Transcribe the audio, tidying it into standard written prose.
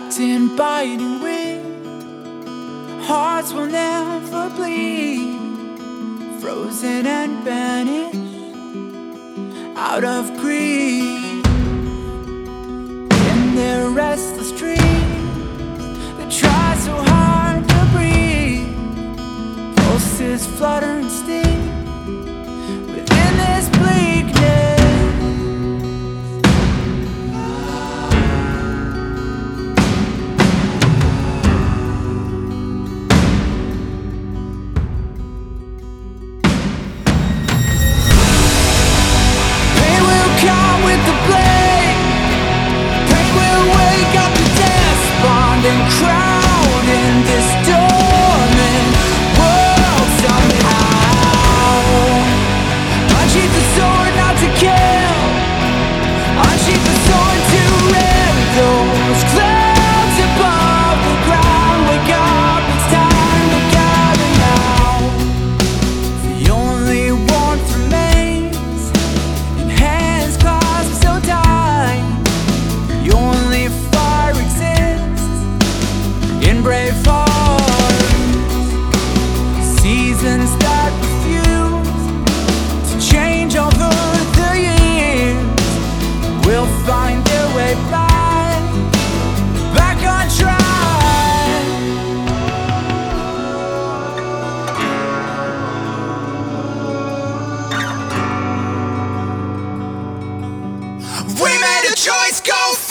locked in biting wind. Hearts will never bleed, frozen and banished out of greed. In their restless dreams, they try so hard to breathe. Pulses flutter and sting within this bleakness. Pain will come with the blade. Pain will wake up the despondent crowd in this dormant world somehow. Unsheath the sword not to kill, unsheath the sword to rend those clouds above the ground. Wake up, it's time to gather now. The only warmth remains in hands clasped so tight. The only fire exists in brave hearts. Seasons that refuse to change over the years will find their way back on track. We made a choice, go